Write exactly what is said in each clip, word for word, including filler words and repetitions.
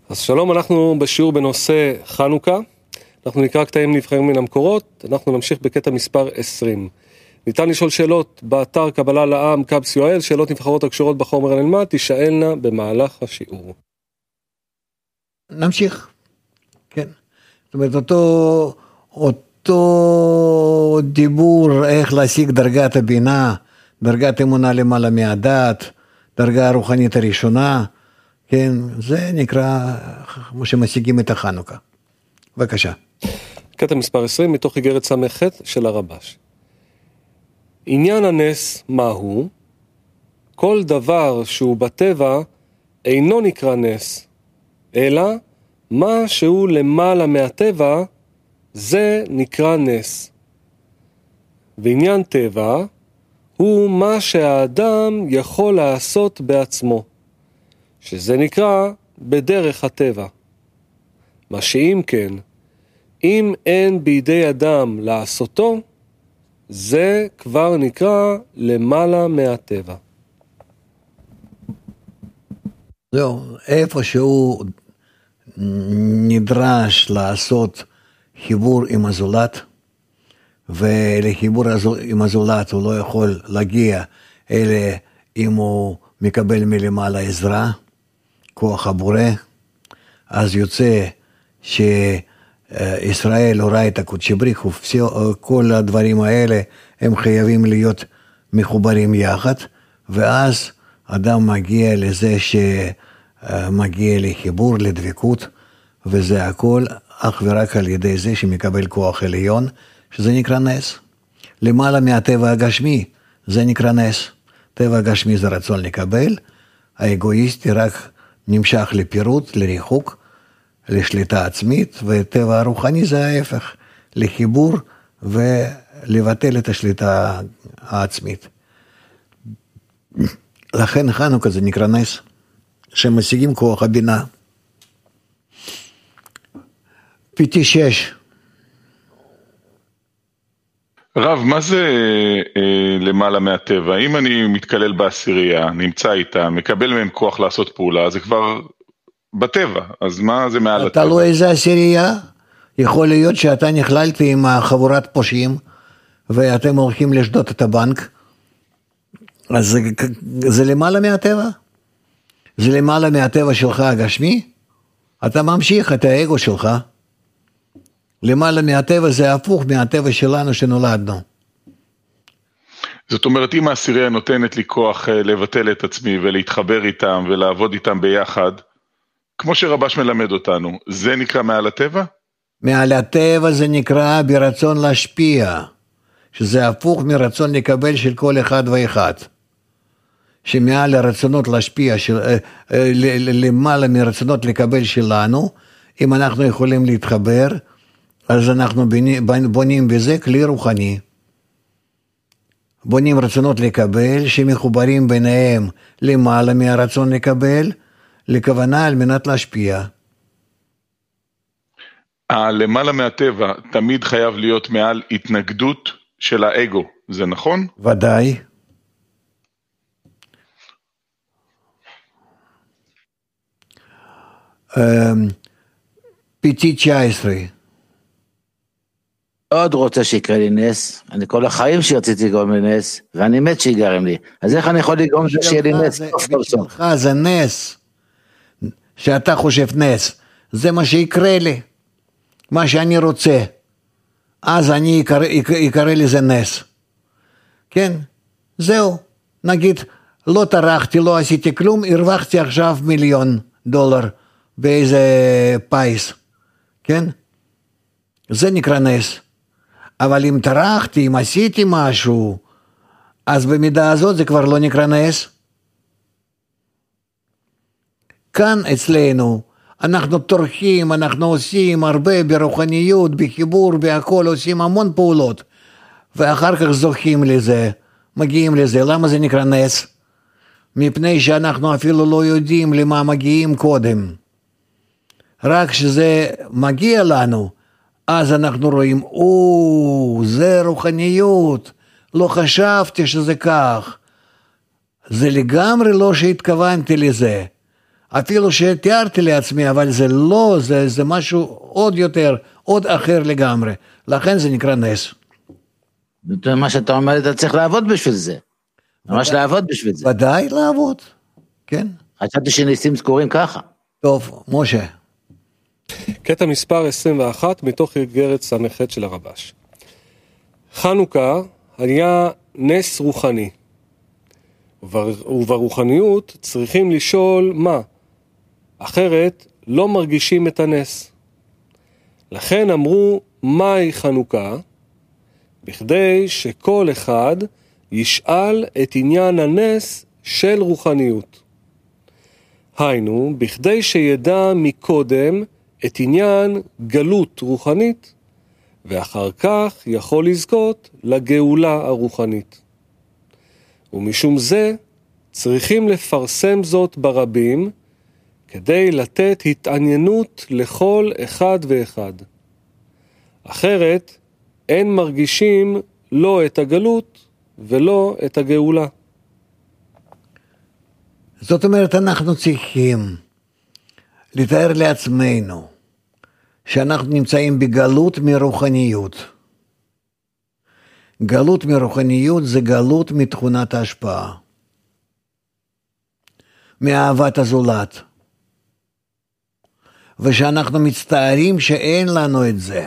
אז שלום, אנחנו בשיעור בנושא חנוכה. אנחנו נקרא קטעים נבחרים מן המקורות. אנחנו נמשיך בקטע מספר עשרים. ניתן לשאול שאלות באתר קבלה לעם קאב סי או אל, שאלות נבחרות הקשורות בחומר הנלמד, תשאלנה במהלך השיעור. נמשיך. כן. זאת אומרת, אותו, אותו דיבור איך להשיג דרגת הבינה, דרגת אמונה למעלה מהדת, דרגה הרוחנית הראשונה, כן, זה נקרא כמו שמשיגים את החנוכה. בבקשה. קטע מספר עשרים מתוך איגרת ס"ח של הרבש. עניין הנס מהו? כל דבר שהוא בטבע אינו נקרא נס, אלא מה שהוא למעלה מהטבע זה נקרא נס. ועניין טבע הוא מה שהאדם יכול לעשות בעצמו, שזה נקרא בדרך הטבע. מה שאם כן, אם אין בידי אדם לעשותו, זה כבר נקרא למעלה מהטבע. זהו, איפה שהוא נדרש לעשות חיבור עם הזולת, ולחיבור עם הזולת הוא לא יכול להגיע, אלא אם הוא מקבל מלמעלה עזרה, כוח הבורא, אז יוצא שישראל הוראה את הקודשי בריך, וכל הדברים האלה הם חייבים להיות מחוברים יחד, ואז אדם מגיע לזה שמגיע לחיבור, לדבקות, וזה הכל אך ורק על ידי זה שמקבל כוח עליון, שזה נקרא נס. למעלה מהטבע הגשמי, זה נקרא נס. טבע הגשמי זה רצון לקבל, האגואיסטי רק נמשך לפירוט, לריחוק, לשליטה עצמית, וטבע הרוחני זה ההפך, לחיבור ולבטל את השליטה העצמית. לכן חנוכה זה נקרא נס, שמשיגים כוח הבינה. פיתי שש. רב, מה זה אה, למעלה מהטבע? אם אני מתקלל בעשירייה, נמצא איתם, מקבל מהם כוח לעשות פעולה, זה כבר בטבע, אז מה זה מעל הטבע? אתה לא איזה עשירייה? יכול להיות שאתה נכללת עם חבורת פושעים, ואתם הולכים לשדות את הבנק, אז זה, זה למעלה מהטבע? זה למעלה מהטבע שלך הגשמי? אתה ממשיך את האגו שלך. למעלה מהטבע זה הפוך מהטבע שלנו שנולדנו. זאת אומרת, אם העשירייה נותנת לי כוח לבטל את עצמי ולהתחבר איתם ולעבוד איתם ביחד, כמו שרבש מלמד אותנו, זה נקרא מעל הטבע? מעל הטבע זה נקרא ברצון להשפיע, שזה הפוך מרצון לקבל של כל אחד ואחד. שמעל הרצונות להשפיע, של, למעלה מרצונות לקבל שלנו, אם אנחנו יכולים להתחבר, אז אנחנו בונים בזה כלי רוחני. בונים רצונות לקבל, שמחוברים ביניהם למעלה מהרצון לקבל, לכוונה על מנת להשפיע. למעלה מהטבע תמיד חייב להיות מעל התנגדות של האגו, זה נכון? ודאי. פיתי תשע עשרה. עוד רוצה שיקרה לי נס, אני כל החיים שרציתי לגרום לי נס, ואני מת שיגרם לי, אז איך אני יכול לגרום שיהיה לי נס? בשבילך זה נס, שאתה חושב נס, זה מה שיקרה לי, מה שאני רוצה, אז אני יקרא לי זה נס, כן, זהו, נגיד, לא טרחתי, לא עשיתי כלום, הרווחתי עכשיו מיליון דולר, באיזה פייס, כן, זה נקרא נס. אבל אם טרחתי, אם עשיתי משהו, אז במידה הזאת זה כבר לא נקרא נס. כאן אצלנו, אנחנו טורחים, אנחנו עושים הרבה ברוחניות, בחיבור, בהכל, עושים המון פעולות, ואחר כך זוכים לזה, מגיעים לזה. למה זה נקרא נס? מפני שאנחנו אפילו לא יודעים למה מגיעים קודם. רק שזה מגיע לנו, אז אנחנו רואים, או, זה רוחניות, לא חשבתי שזה כך. זה לגמרי לא שהתכוונתי לזה. אפילו שתיארתי לעצמי, אבל זה לא, זה, זה משהו עוד יותר, עוד אחר לגמרי. לכן זה נקרא נס. מה שאתה אומר, אתה צריך לעבוד בשביל זה. ממש לעבוד בשביל זה. ודאי לעבוד, כן. חשבתי שניסים זכורים ככה. טוב, משה. קטע מספר עשרים ואחת מתוך איגרת ס"ח של הרבש. חנוכה היה נס רוחני, וברוחניות צריכים לשאול מה, אחרת לא מרגישים את הנס. לכן אמרו מהי חנוכה, בכדי שכל אחד ישאל את עניין הנס של רוחניות. היינו, בכדי שידע מקודם את עניין גלות רוחנית, ואחר כך יכול לזכות לגאולה הרוחנית. ומשום זה צריכים לפרסם זאת ברבים, כדי לתת התעניינות לכל אחד ואחד. אחרת אין מרגישים לא את הגלות ולא את הגאולה. זאת אומרת, אנחנו צריכים לתאר לעצמנו שאנחנו נמצאים בגלות מרוחניות. גלות מרוחניות זה גלות מתכונת ההשפעה, מאהבת הזולת, ושאנחנו מצטערים שאין לנו את זה.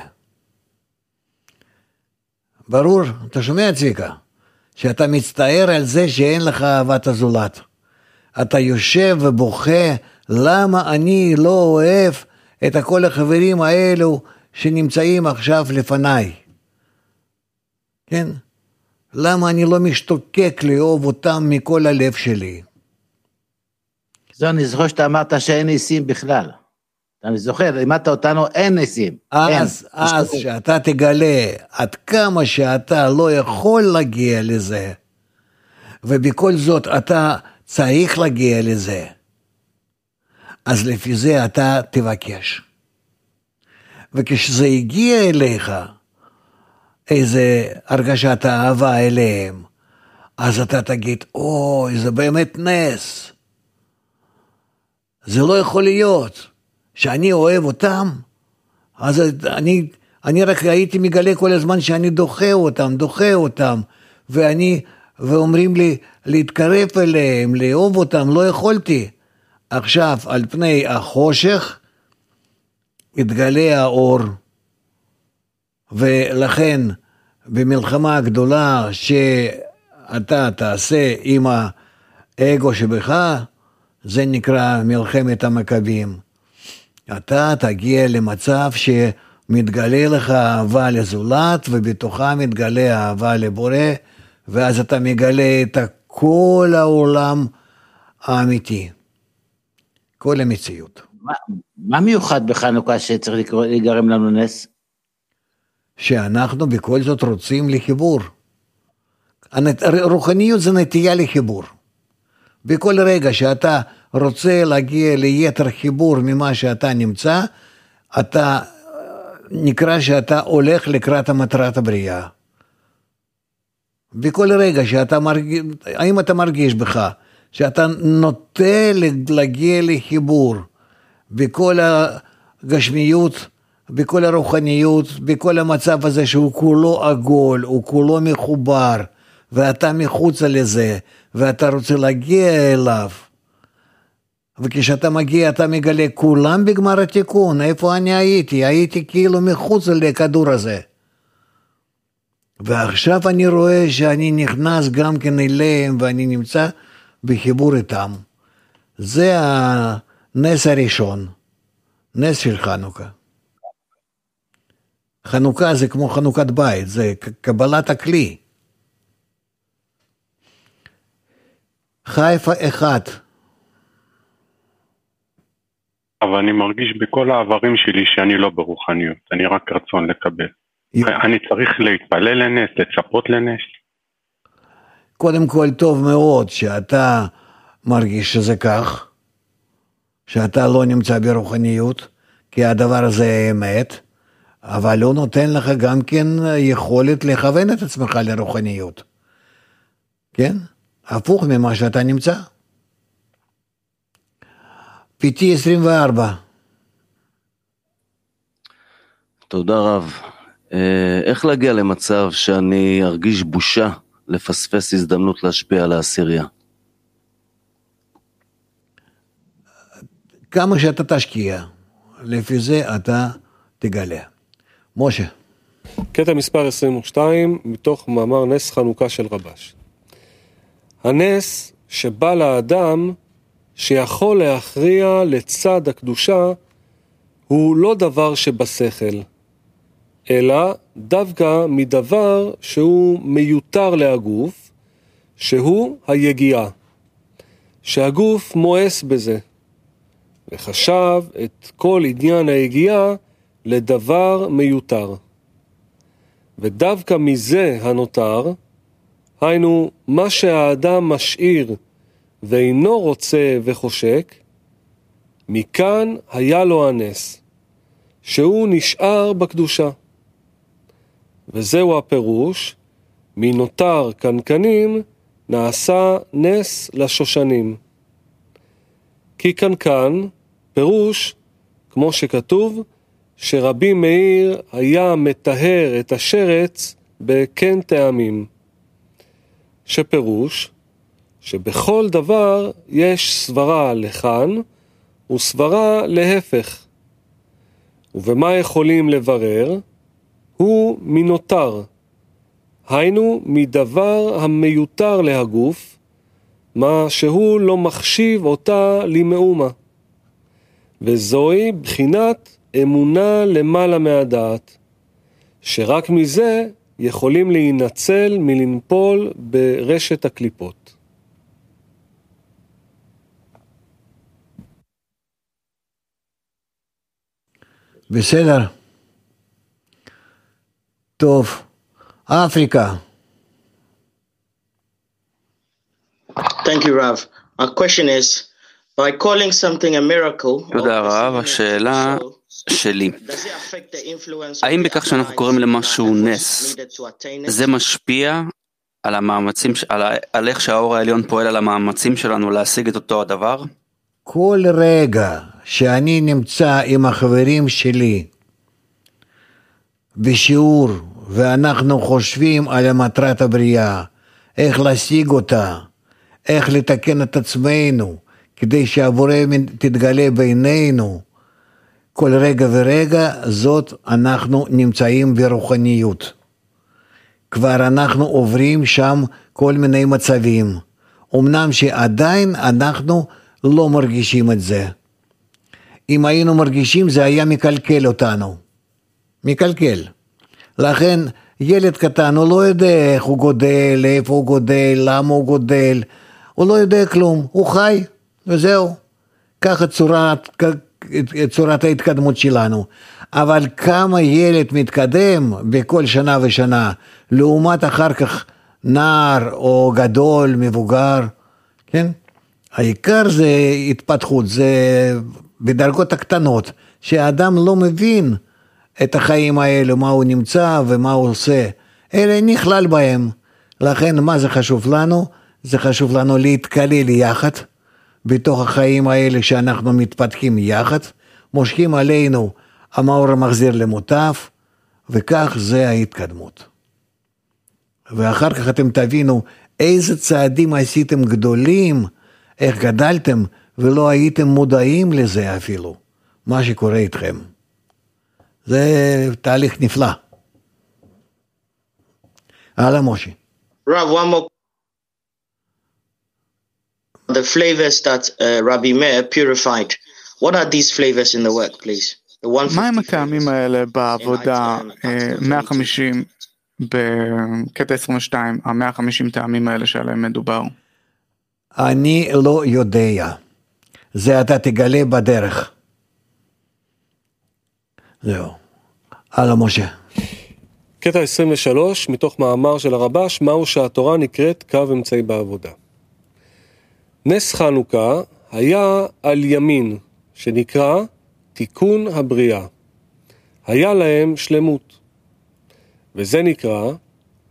ברור, אתה שומע צביקה, שאתה מצטער על זה שאין לך אהבת הזולת. אתה יושב ובוכה, למה אני לא אוהב את כל החברים האלו שנמצאים עכשיו לפניי? כן? למה אני לא משתוקק לאהוב אותם מכל הלב שלי? זו אני זוכר שאתה אמרת שאין ניסים בכלל. אני זוכר, לימדת אותנו אין ניסים. אז, אין. אז שאתה תגלה עד כמה שאתה לא יכול להגיע לזה, ובכל זאת אתה צריך להגיע לזה, אז לפי זה אתה תבקש. וכשזה הגיע אליך, איזה הרגשת אהבה אליהם, אז אתה תגיד, אוי, זה באמת נס. זה לא יכול להיות שאני אוהב אותם, אז אני, אני רק הייתי מגלה כל הזמן שאני דוחה אותם, דוחה אותם, ואני, ואומרים לי להתקרב אליהם, לאהוב אותם, לא יכולתי. עכשיו, על פני החושך, התגלה האור, ולכן, במלחמה הגדולה שאתה תעשה עם האגו שבך, זה נקרא מלחמת המכבים. אתה תגיע למצב שמתגלה לך אהבה לזולת, ובתוכה מתגלה אהבה לבורא, ואז אתה מגלה את כל העולם האמיתי, כל המציאות. מה, מה מיוחד בחנוכה שצריך להיגרם לנו נס? שאנחנו בכל זאת רוצים לחיבור. רוחניות זה נטייה לחיבור. בכל רגע שאתה רוצה להגיע ליתר חיבור ממה שאתה נמצא, אתה נקרא שאתה הולך לקראת המטרת הבריאה. בכל רגע שאתה מרגיש, האם אתה מרגיש בך, שאתה נוטה להגיע לחיבור, בכל הגשמיות, בכל הרוחניות, בכל המצב הזה שהוא כולו עגול, הוא כולו מחובר, ואתה מחוץ לזה, ואתה רוצה להגיע אליו. וכשאתה מגיע, אתה מגלה כולם בגמר התיקון, איפה אני הייתי? הייתי כאילו מחוץ לכדור הזה. ועכשיו אני רואה שאני נכנס גם כן אליהם, ואני נמצא בחיבור איתם. זה הנס הראשון, נס של חנוכה. חנוכה זה כמו חנוכת בית, זה קבלת הכלי. חיפה אחד. אבל אני מרגיש בכל העברים שלי שאני לא ברוחניות, אני רק רצון לקבל. אני צריך להתפלל לנס, לצפות לנס. קודם כל טוב מאוד שאתה מרגיש שזה כך, שאתה לא נמצא ברוחניות, כי הדבר הזה אמת, אבל הוא נותן לך גם כן יכולת לכוון את עצמך לרוחניות. כן? הפוך ממה שאתה נמצא. פיטי עשרים וארבע. תודה רב. איך להגיע למצב שאני ארגיש בושה לפספס הזדמנות להשפיע על העשירייה? כמה שאתה תשקיע, לפי זה אתה תגלה. משה. קטע מספר עשרים ושתיים, מתוך מאמר נס חנוכה של רבש. הנס שבא לאדם שיכול להכריע לצד הקדושה, הוא לא דבר שבשכל, אלא דווקא מדבר שהוא מיותר להגוף, שהוא היגיעה, שהגוף מואס בזה, וחשב את כל עניין היגיעה לדבר מיותר. ודווקא מזה הנותר, היינו מה שהאדם משאיר ואינו רוצה וחושק, מכאן היה לו הנס, שהוא נשאר בקדושה. וזהו הפירוש, מנותר קנקנים נעשה נס לשושנים. כי קנקן, פירוש, כמו שכתוב, שרבי מאיר היה מטהר את השרץ בכן טעמים. שפירוש, שבכל דבר יש סברה לכאן וסברה להפך. ובמה יכולים לברר? הוא מנותר, היינו מדבר המיותר להגוף, מה שהוא לא מחשיב אותה למאומה. וזוהי בחינת אמונה למעלה מהדעת, שרק מזה יכולים להינצל מלנפול ברשת הקליפות. בסדר. טוב. אפריקה. Thank you, Rav. Our question is, by calling something a miracle, תודה רב, השאלה שלי, האם בכך שאנחנו קוראים למשהו נס, זה משפיע על המאמצים, על, על איך שהאור העליון פועל על המאמצים שלנו להשיג את אותו הדבר? כל רגע שאני נמצא עם החברים שלי בשיעור, ואנחנו חושבים על מטרת הבריאה, איך להשיג אותה, איך לתקן את עצמנו, כדי שהבורא תתגלה בינינו, כל רגע ורגע זאת אנחנו נמצאים ברוחניות. כבר אנחנו עוברים שם כל מיני מצבים, אמנם שעדיין אנחנו לא מרגישים את זה. אם היינו מרגישים זה היה מקלקל אותנו, מקלקל. לכן ילד קטן הוא לא יודע איך הוא גודל, איפה הוא גודל, למה הוא גודל, הוא לא יודע כלום, הוא חי וזהו. ככה צורת, צורת ההתקדמות שלנו. אבל כמה ילד מתקדם בכל שנה ושנה, לעומת אחר כך נער או גדול, מבוגר, כן? העיקר זה התפתחות, זה בדרגות הקטנות, שהאדם לא מבין את החיים האלו, מה הוא נמצא ומה הוא עושה, אלה נכלל בהם. לכן מה זה חשוב לנו? זה חשוב לנו להתקלל יחד, בתוך החיים האלה שאנחנו מתפתחים יחד, מושכים עלינו המאור המחזיר למוטב, וכך זה ההתקדמות. ואחר כך אתם תבינו איזה צעדים עשיתם גדולים, איך גדלתם, ולא הייתם מודעים לזה אפילו, מה שקורה איתכם. זה תהליך נפלא. הלאה משה. Rav, one more. The flavors that uh, Rabbi Meir purified. What are these flavors in the work, please? The one fifty. מה הם הטעמים האלה בעבודה מאה וחמישים בקטע עשרים ושתיים, ה-מאה וחמישים טעמים האלה שעליהם מדובר? אני לא יודע. זה אתה תגלה בדרך. זהו. הלאה משה. קטע עשרים ושלוש, מתוך מאמר של הרבש, מהו שהתורה נקראת קו אמצעי בעבודה. נס חנוכה היה על ימין, שנקרא תיקון הבריאה. היה להם שלמות. וזה נקרא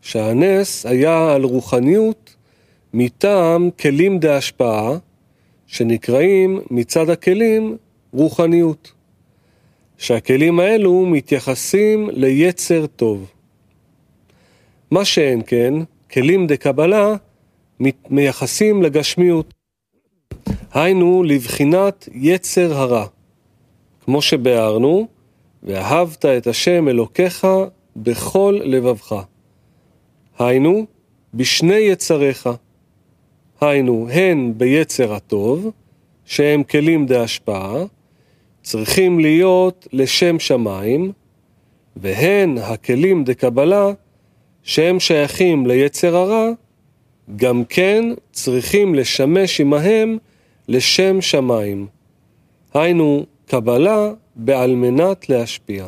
שהנס היה על רוחניות מטעם כלים דהשפעה, שנקראים מצד הכלים רוחניות, שהכלים האלו מתייחסים ליצר טוב. מה שאין כן, כלים דקבלה מייחסים לגשמיות, היינו לבחינת יצר הרע, כמו שבארנו, ואהבת את השם אלוקיך בכל לבבך. היינו, בשני יצריך, היינו, הן ביצר הטוב, שהם כלים דהשפעה, צריכים להיות לשם שמיים, והן הכלים דקבלה, שהם שייכים ליצר הרע, גם כן צריכים לשמש עמהם לשם שמיים. היינו, קבלה בעל מנת להשפיע.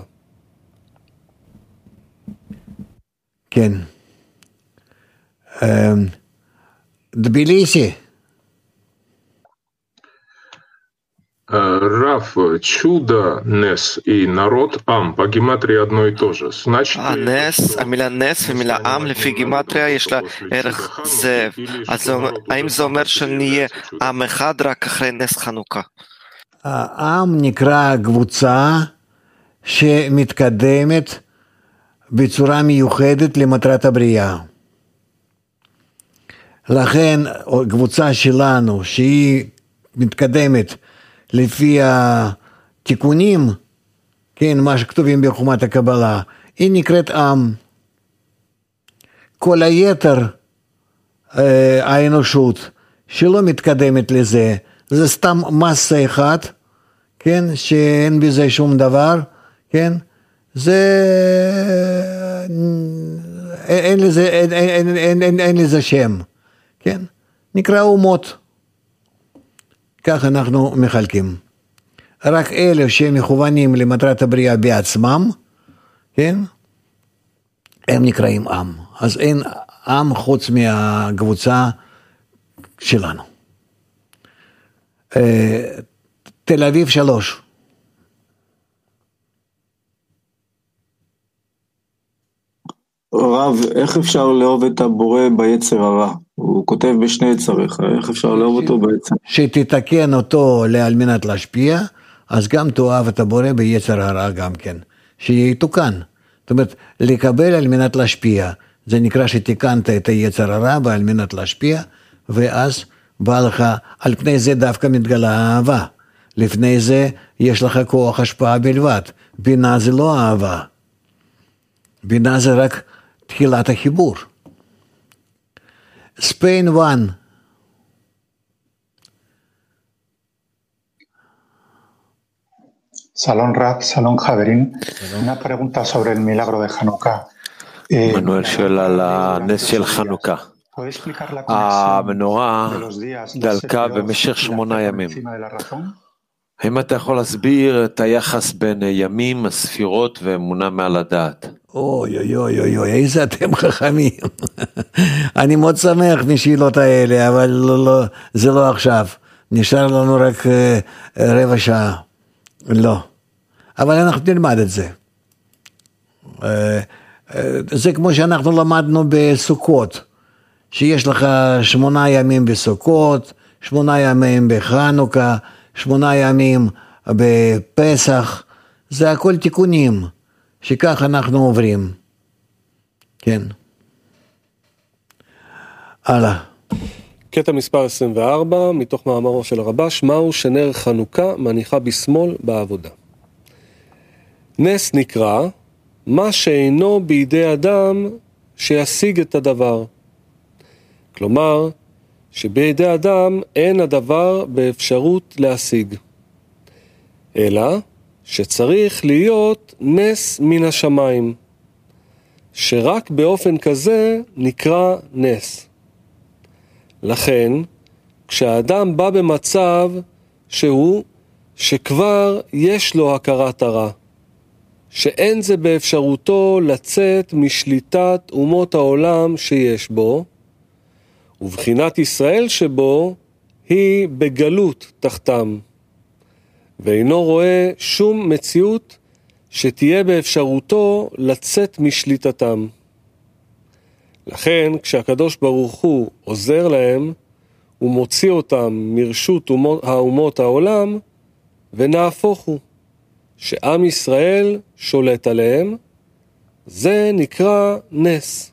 כן. Тбилиси. Рав, чудо, нес и народ ам по гематрии одно и то же. Значит, הנס, המילה נס ומילה עם לפי גימטריה יש לה ערך זאב. אז האם זה אומר שנהיה עם אחד רק אחרי נס חנוכה? העם נקרא קבוצה שמתקדמת בצורה מיוחדת למטרת הבריאה. לכן קבוצה שלנו שהיא מתקדמת לפי התיקונים, כן, מה שכתובים בחומת הקבלה, היא נקראת עם. כל היתר האנושות שלא מתקדמת לזה, זה סתם מסה אחד, כן, שאין בזה שום דבר, כן, זה אין לזה, אין, אין, אין, אין, אין לזה שם, כן, נקרא אומות. כך אנחנו מחלקים. רק אלה שמכוונים למטרת הבריאה בעצמם, כן, הם נקראים עם. אז אין עם חוץ מהקבוצה שלנו. תל אביב שלוש. רב, איך אפשר לאהוב את הבורא ביצר הרע? הוא כותב בשני יצריך, איך אפשר לאהוב אותו ביצר? שתתקן אותו על מנת להשפיע, אז גם תאהב את הבורא ביצר הרע גם כן, שיתוקן. זאת אומרת, לקבל על מנת להשפיע, זה נקרא שתיקנת את היצר הרע ועל מנת להשפיע, ואז בא לך, על פני זה דווקא מתגלה האהבה. לפני זה יש לך כוח השפעה בלבד. בינה זה לא אהבה. בינה זה רק תחילת החיבור. Spain one. Salón Rab, Salón Javerín. Una pregunta sobre el milagro de Hanukkah. מנואל שואל על הנס של חנוכה. המנורה דלקה במשך שמונה ימים. האם אתה יכול להסביר את היחס בין ימים, הספירות ואמונה מעל הדעת? אוי אוי אוי אוי אוי, איזה אתם חכמים. אני מאוד שמח משאלות האלה, אבל לא, לא, זה לא עכשיו. נשאר לנו רק uh, רבע שעה. לא. אבל אנחנו נלמד את זה. Uh, uh, זה כמו שאנחנו למדנו בסוכות, שיש לך שמונה ימים בסוכות, שמונה ימים בחנוכה, שמונה ימים בפסח, זה הכל תיקונים, שכך אנחנו עוברים. כן. הלאה. קטע מספר עשרים וארבע, מתוך מאמרו של הרבש, מהו שנר חנוכה מניחה בשמאל בעבודה. נס נקרא, מה שאינו בידי אדם שישיג את הדבר. כלומר, שבידי אדם אין הדבר באפשרות להשיג. אלא שצריך להיות נס מן השמיים, שרק באופן כזה נקרא נס. לכן, כשהאדם בא במצב שהוא, שכבר יש לו הכרת הרע, שאין זה באפשרותו לצאת משליטת אומות העולם שיש בו, ובחינת ישראל שבו היא בגלות תחתם, ואינו רואה שום מציאות שתהיה באפשרותו לצאת משליטתם. לכן, כשהקדוש ברוך הוא עוזר להם, ומוציא אותם מרשות האומות העולם, ונהפוך הוא, שעם ישראל שולט עליהם, זה נקרא נס.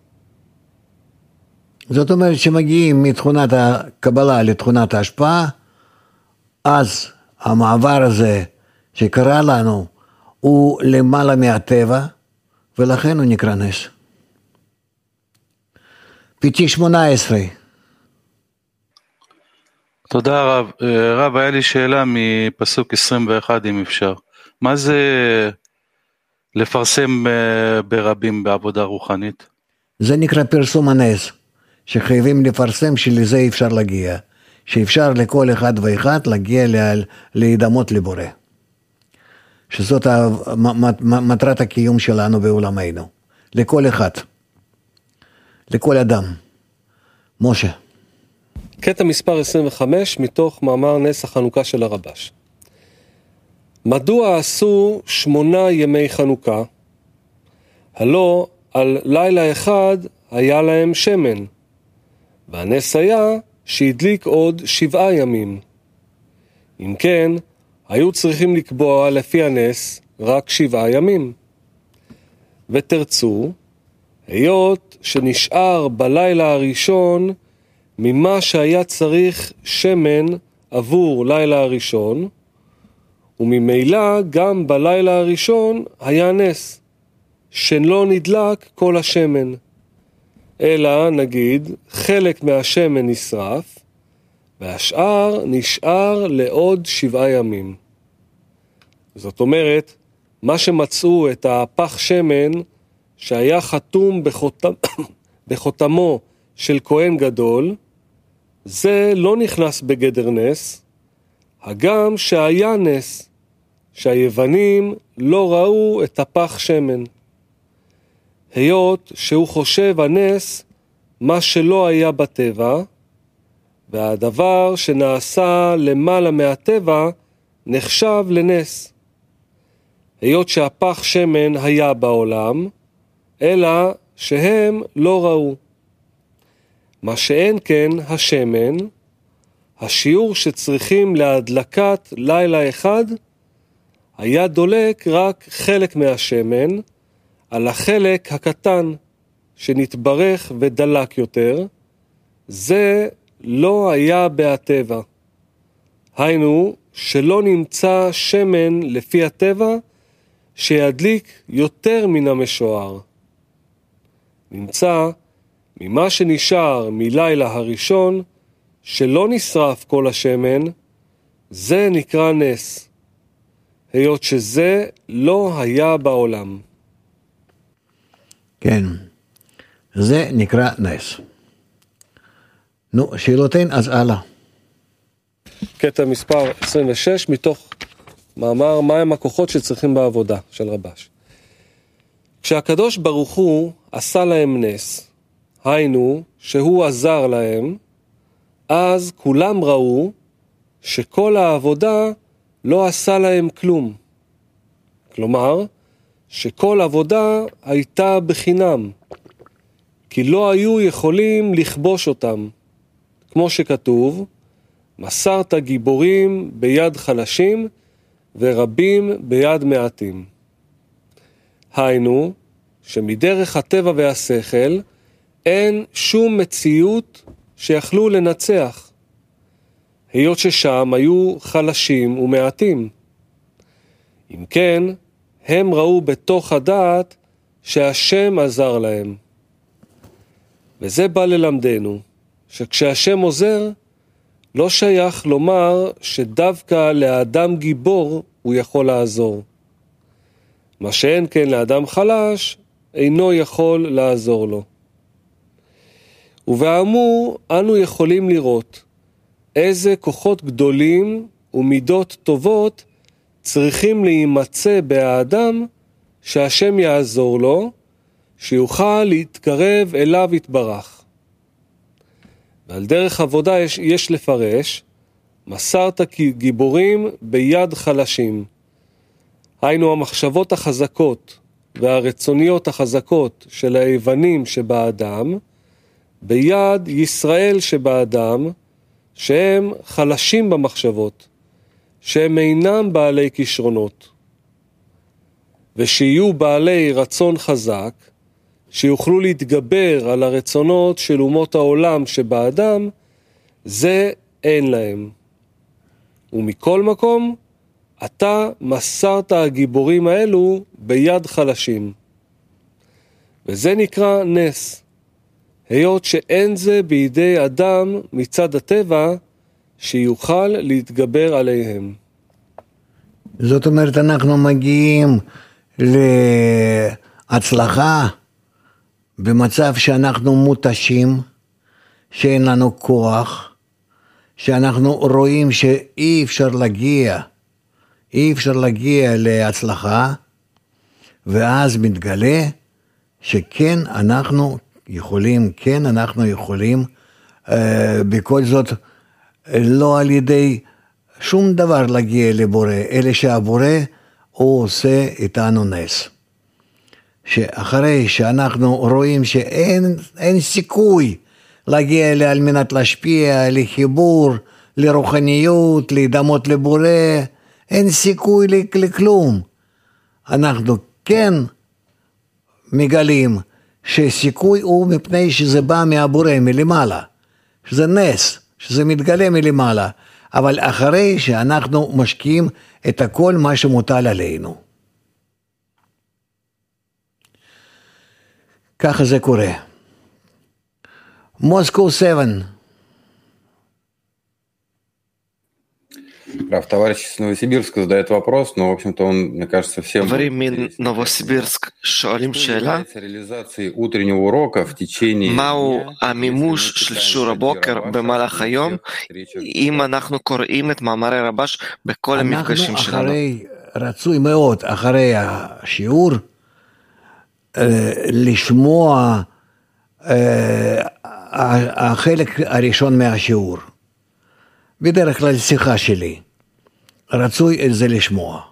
זאת אומרת שמגיעים מתכונת הקבלה לתכונת ההשפעה, אז המעבר הזה שקרה לנו הוא למעלה מהטבע, ולכן הוא נקרא נס. פיצ'י שמונה עשרה. תודה רב. רב, היה לי שאלה מפסוק עשרים ואחת אם אפשר. מה זה לפרסם ברבים בעבודה רוחנית? זה נקרא פרסום הנס, שחייבים לפרסם שלזה אפשר להגיע, שאפשר לכל אחד ואחד להגיע להידמות לבורא. שזאת מטרת הקיום שלנו בעולמנו, לכל אחד, לכל אדם. משה. קטע מספר עשרים וחמש מתוך מאמר נס החנוכה של הרבש. מדוע עשו שמונה ימי חנוכה? הלא על לילה אחד היה להם שמן, והנס היה שהדליק עוד שבעה ימים. אם כן, היו צריכים לקבוע לפי הנס רק שבעה ימים. ותרצו, היות שנשאר בלילה הראשון ממה שהיה צריך שמן עבור לילה הראשון, וממילא גם בלילה הראשון היה נס, שלא נדלק כל השמן, אלא נגיד חלק מהשמן נשרף, והשאר נשאר לעוד שבעה ימים. זאת אומרת, מה שמצאו את הפח שמן שהיה חתום בחותם, בחותמו של כהן גדול, זה לא נכנס בגדר נס, הגם שהיה נס, שהיוונים לא ראו את הפח שמן. היות שהוא חושב הנס מה שלא היה בטבע, והדבר שנעשה למעלה מהטבע נחשב לנס. היות שהפח שמן היה בעולם, אלא שהם לא ראו. מה שאין כן השמן, השיעור שצריכים להדלקת לילה אחד, היה דולק רק חלק מהשמן, על החלק הקטן שנתברך ודלק יותר, זה לא היה בהטבע. היינו, שלא נמצא שמן לפי הטבע, שידליק יותר מן המשוער. נמצא ממה שנשאר מלילה הראשון, שלא נשרף כל השמן, זה נקרא נס, היות שזה לא היה בעולם. כן, זה נקרא נס. נו, שאלותיין אז הלאה. קטע מספר עשרים ושש מתוך מאמר מהם הכוחות שצריכים בעבודה של רבש. כשהקדוש ברוך הוא עשה להם נס, היינו שהוא עזר להם, אז כולם ראו שכל העבודה לא עשה להם כלום. כלומר, שכל עבודה הייתה בחינם, כי לא היו יכולים לכבוש אותם. כמו שכתוב, מסרת גיבורים ביד חלשים ורבים ביד מעטים. היינו, שמדרך הטבע והשכל אין שום מציאות שיכלו לנצח, היות ששם היו חלשים ומעטים. אם כן, הם ראו בתוך הדעת שהשם עזר להם. וזה בא ללמדנו, שכשהשם עוזר, לא שייך לומר שדווקא לאדם גיבור הוא יכול לעזור. מה שאין כן לאדם חלש, אינו יכול לעזור לו. ובאמור, אנו יכולים לראות איזה כוחות גדולים ומידות טובות צריכים להימצא באדם שהשם יעזור לו, שיוכל להתקרב אליו יתברך. ועל דרך עבודה יש, יש לפרש, מסרת גיבורים ביד חלשים. היינו המחשבות החזקות והרצוניות החזקות של היוונים שבאדם, ביד ישראל שבאדם, שהם חלשים במחשבות, שהם אינם בעלי כישרונות, ושיהיו בעלי רצון חזק, שיוכלו להתגבר על הרצונות של אומות העולם שבאדם, זה אין להם. ומכל מקום, אתה מסרת הגיבורים האלו ביד חלשים. וזה נקרא נס, היות שאין זה בידי אדם מצד הטבע שיוכל להתגבר עליהם. זאת אומרת, אנחנו מגיעים להצלחה במצב שאנחנו מותשים, שאין לנו כוח, שאנחנו רואים שאי אפשר להגיע, אי אפשר להגיע להצלחה, ואז מתגלה שכן אנחנו יכולים, כן אנחנו יכולים, אה, בכל זאת לא על ידי שום דבר להגיע לבורא, אלא שהבורא הוא עושה איתנו נס. שאחרי שאנחנו רואים שאין אין סיכוי להגיע אליה על מנת להשפיע, לחיבור, לרוחניות, להידמות לבורא, אין סיכוי לכלום. אנחנו כן מגלים שסיכוי הוא מפני שזה בא מהבורא מלמעלה, שזה נס, שזה מתגלה מלמעלה, אבל אחרי שאנחנו משקיעים את הכל מה שמוטל עלינו. ככה זה קורה. מוסקו שבע. Прав, товарищ из Новосибирска задает вопрос, но, в общем-то, он, мне кажется, всем... Времен Новосибирск שואלים שאלה. реализации утреннего урока в течение... מהו המימוש של שיעור הבוקר במהלך היום, אם אנחנו קוראים את מאמרי רבש בכל המפגשים שלנו? אנחנו אחרי, רצוי מאוד, אחרי השיעור, לשמוע החלק הראשון מהשיעור. בדרך כלל שיחה שלי. רצוי את זה לשמוע.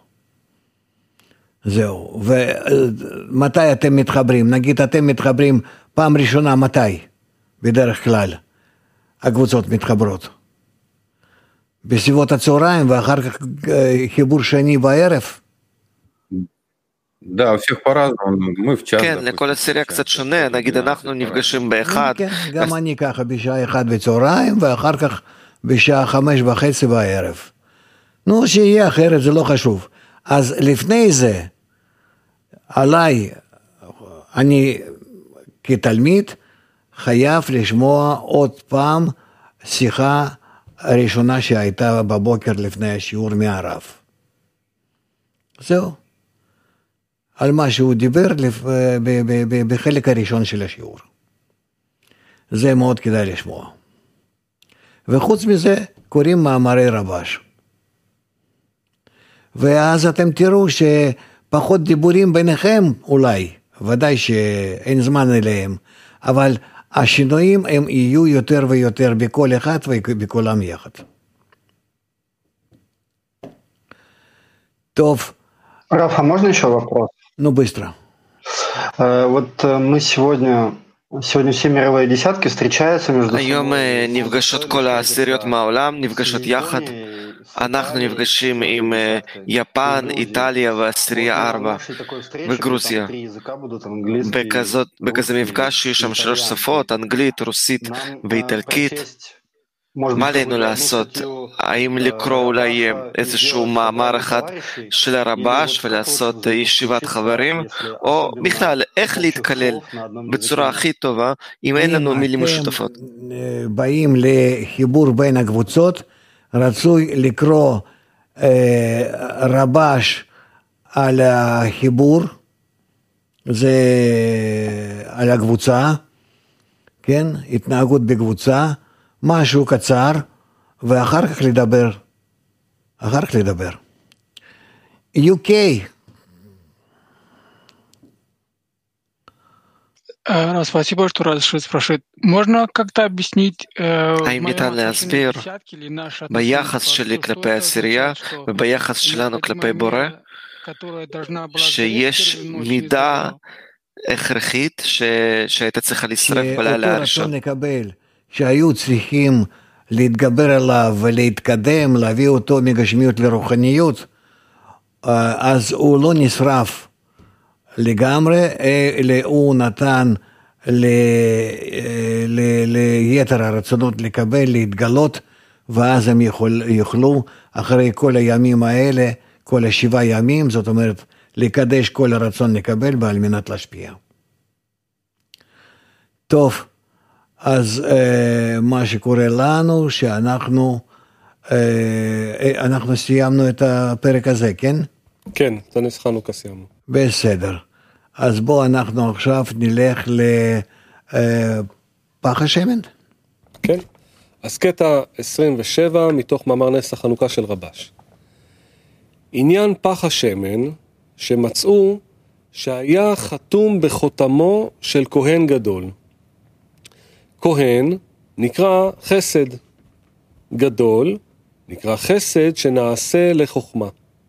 זהו. ומתי אתם מתחברים? נגיד אתם מתחברים פעם ראשונה, מתי? בדרך כלל. הקבוצות מתחברות. בסביבות הצהריים, ואחר כך חיבור שני בערב. Да, у всех по-разному, мы в час. כן, לכל הסיריה קצת שונה, נגיד אנחנו נפגשים באחד. כן, גם אני ככה, בשעה אחד בצהריים, ואחר כך בשעה חמש וחצי בערב. נו, שיהיה אחרת, זה לא חשוב. אז לפני זה, עליי, אני כתלמיד, חייב לשמוע עוד פעם שיחה הראשונה שהייתה בבוקר לפני השיעור מהרב. זהו. על מה שהוא דיבר בחלק הראשון של השיעור. זה מאוד כדאי לשמוע. וחוץ מזה, קוראים מאמרי רבש. ואז אתם תראו שפחות דיבורים ביניכם אולי, ודאי שאין זמן אליהם, אבל השינויים הם יהיו יותר ויותר בכל אחד ובכולם יחד. טוב. Раф, а можно еще вопрос? Ну, быстро. Вот мы сегодня, сегодня все мировые десятки встречаются между собой. היום נפגשות כל העשיריות מהעולם, נפגשות יחד. אנחנו נפגשים עם יפן, איטליה ועשירייה ארבע בגרוזיה. בכזה מפגש שיש שם שלוש שפות, אנגלית, רוסית ואיטלקית. מה עלינו לעשות? האם לקרוא אולי איזשהו מאמר אחד של הרבש ולעשות ישיבת חברים? או בכלל, איך להתקלל בצורה הכי טובה אם אין לנו מילים משותפות? באים לחיבור בין הקבוצות, רצוי לקרוא רבש על החיבור, זה על הקבוצה, כן? התנהגות בקבוצה, משהו קצר, ואחר כך לדבר. אחר כך לדבר. יו קיי. Спасибо, что разрешили спрашивать. Можно как-то объяснить... האם ניתן להסביר ביחס שלי כלפי העשירייה וביחס שלנו כלפי בורא, שיש מידה הכרחית שהייתה צריכה לשרף בלילה הראשון? שאותו רצון לקבל, שהיו צריכים להתגבר עליו ולהתקדם, להביא אותו מגשמיות לרוחניות, אז הוא לא נשרף לגמרי, אלא הוא נתן ל, ל, ליתר הרצונות לקבל, להתגלות, ואז הם יכול, יוכלו אחרי כל הימים האלה, כל השבעה ימים, זאת אומרת, לקדש כל הרצון לקבל ועל מנת להשפיע. טוב, אז אה, מה שקורה לנו, שאנחנו אה, אנחנו סיימנו את הפרק הזה, כן? כן, את הנס חנוכה סיימנו. בסדר. אז בואו אנחנו עכשיו נלך לפח השמן. כן. אז קטע עשרים ושבע מתוך מאמר נס החנוכה של רבש. עניין פח השמן שמצאו שהיה חתום בחותמו של כהן גדול. כהן נקרא חסד, גדול נקרא חסד שנעשה לחוכמה.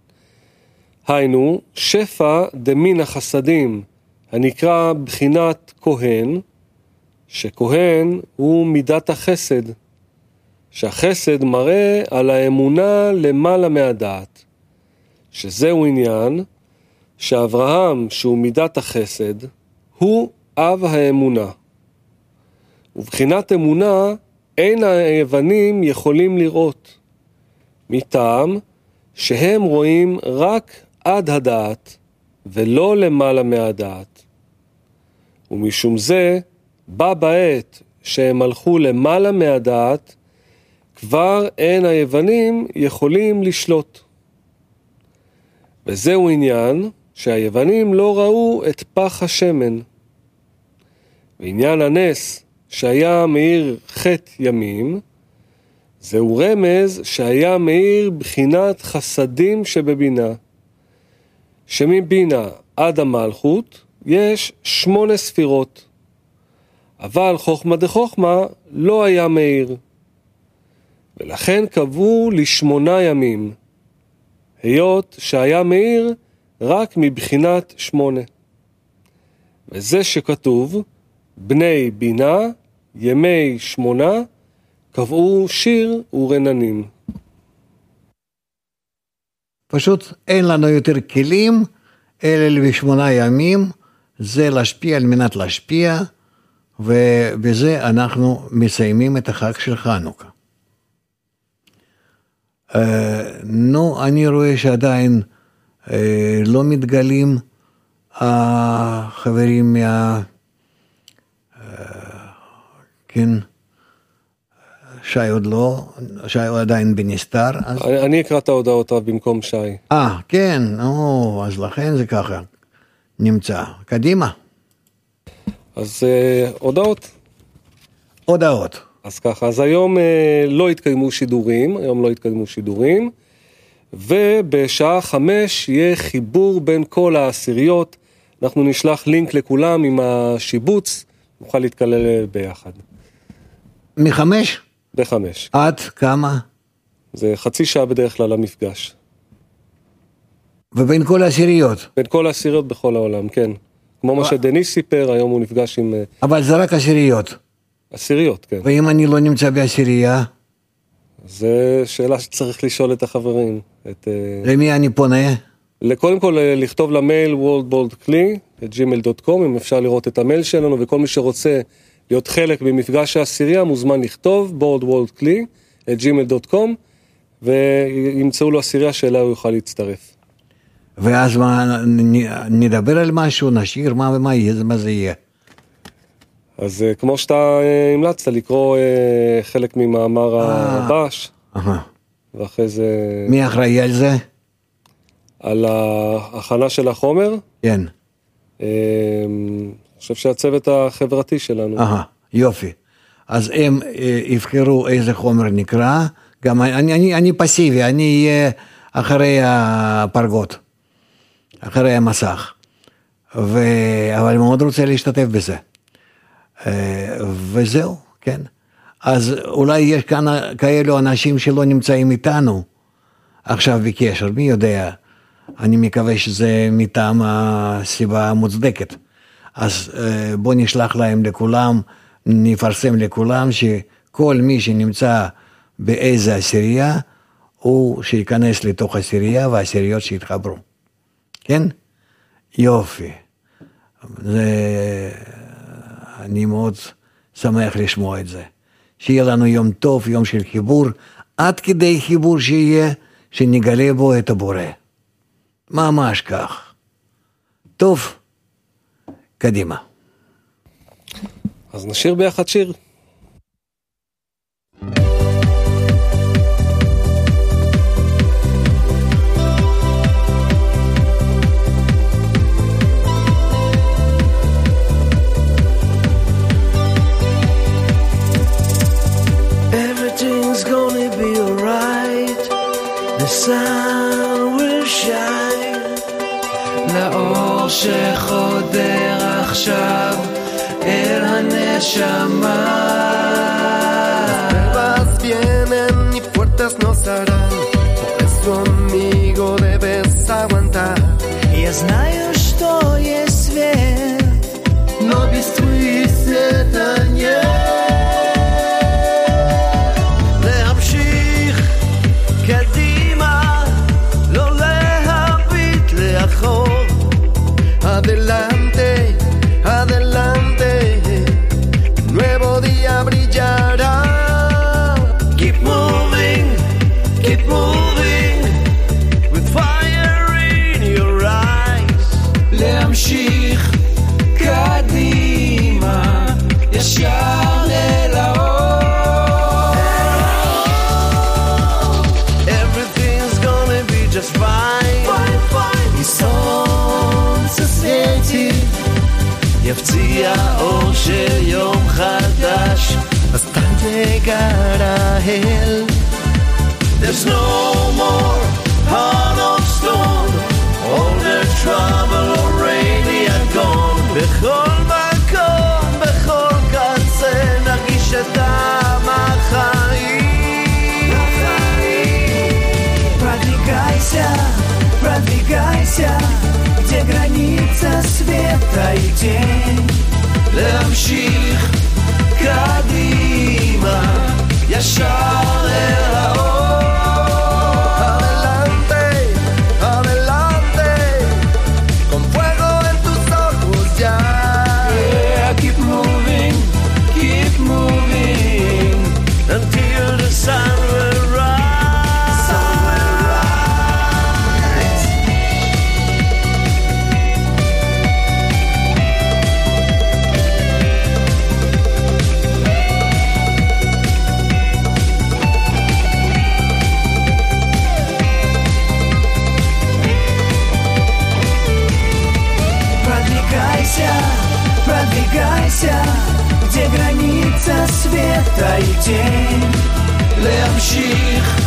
היינו שפע דמין החסדים הנקרא בחינת כהן, שכהן הוא מידת החסד, שהחסד מראה על האמונה למעלה מהדעת, שזהו עניין שאברהם שהוא מידת החסד הוא אב האמונה. ובחינת אמונה אין היוונים יכולים לראות, מטעם שהם רואים רק עד הדעת ולא למעלה מהדעת. ומשום זה בא בעת שהם הלכו למעלה מהדעת, כבר אין היוונים יכולים לשלוט. וזהו עניין שהיוונים לא ראו את פח השמן. ועניין הנס שהיה מאיר חטא ימים, זהו רמז שהיה מאיר בחינת חסדים שבבינה, שמבינה עד המלכות יש שמונה ספירות, אבל חוכמה דחוכמה לא היה מאיר, ולכן קבעו לשמונה ימים, היות שהיה מאיר רק מבחינת שמונה. וזה שכתוב, בני בינה, ימי שמונה, קבעו שיר ורננים. פשוט אין לנו יותר כלים, אלא בשמונה ימים, זה להשפיע על מנת להשפיע, ובזה אנחנו מסיימים את החג של חנוכה. Uh, נו, אני רואה שעדיין uh, לא מתגלים החברים מה... Uh, כן, שי עוד לא, שי עוד עדיין בנסתר. אז... אני, אני אקרא את ההודעות במקום שי. אה, כן, או, אז לכן זה ככה, נמצא. קדימה. אז uh, הודעות. הודעות. אז ככה, אז היום אה, לא התקיימו שידורים, היום לא התקיימו שידורים, ובשעה חמש יהיה חיבור בין כל העשיריות, אנחנו נשלח לינק לכולם עם השיבוץ, נוכל להתקלל ביחד. מחמש? בחמש. עד כמה? זה חצי שעה בדרך כלל המפגש. ובין כל העשיריות? בין כל העשיריות בכל העולם, כן. כמו מה שדניס סיפר, היום הוא נפגש עם... אבל זה רק עשיריות. עשיריות, כן. ואם אני לא נמצא בעשירייה? זה שאלה שצריך לשאול את החברים. את, למי אני פונה? קודם כל לכתוב למייל worldboldkli את ג'ימייל דוט קום, אם אפשר לראות את המייל שלנו, וכל מי שרוצה להיות חלק במפגש העשירייה מוזמן לכתוב worldboldkli את ג'ימייל דוט קום, וימצאו לו עשירייה שאלה הוא יוכל להצטרף. ואז מה, נדבר על משהו, נשאיר מה ומה יהיה, מה זה יהיה? אז כמו שאתה המלצת לקרוא חלק ממאמר הרבש, ואחרי זה... מי אחראי על זה? על ההכנה של החומר? כן. אני חושב שהצוות החברתי שלנו. אהה, יופי. אז הם יבחרו איזה חומר נקרא, גם אני, אני, אני פסיבי, אני אהיה אחרי הפרגות, אחרי המסך, ו... אבל מאוד רוצה להשתתף בזה. וזהו, כן. אז אולי יש כאן כאלו אנשים שלא נמצאים איתנו עכשיו בקשר, מי יודע, אני מקווה שזה מטעם הסיבה המוצדקת. אז בוא נשלח להם לכולם, נפרסם לכולם שכל מי שנמצא באיזה עשירייה, הוא שיכנס לתוך עשירייה והעשיריות שיתחברו. כן? יופי. זה... אני מאוד שמח לשמוע את זה. שיהיה לנו יום טוב, יום של חיבור, עד כדי חיבור שיהיה, שנגלה בו את הבורא. ממש כך. טוב, קדימה. אז נשיר ביחד שיר. Everything's gonna be alright. The sun will shine. לאור שחודר עכשיו אל הנשמה. Las pruebas vienen y puertas nos harán. Por eso amigo debes aguantar. Я знаю, что есть свет, Но без твоей света нет. Adelante, adelante, nuevo día brillará. keep moving, keep moving, with fire in your eyes. להמשיך קדימה, ישר אל האור. Everything's gonna be just fine. Fine, fine. מסונצה סייתי, יפציע אור של יום חדש. Hasta llegar a él. There's no more heart of stone. All the trouble already had gone. בכל מקום, בכל קצה, נרגיש את טעם החיים. Продвигайся, продвигайся, где граница света и тень. להמשיך קדימה, ישר אל האור. Adelante, adelante, con fuego en tus ojos ya. Yeah, keep moving, keep moving, until the sun will rise. sun will rise. Продвигайся, продвигайся, где граница света и тень. להמשיך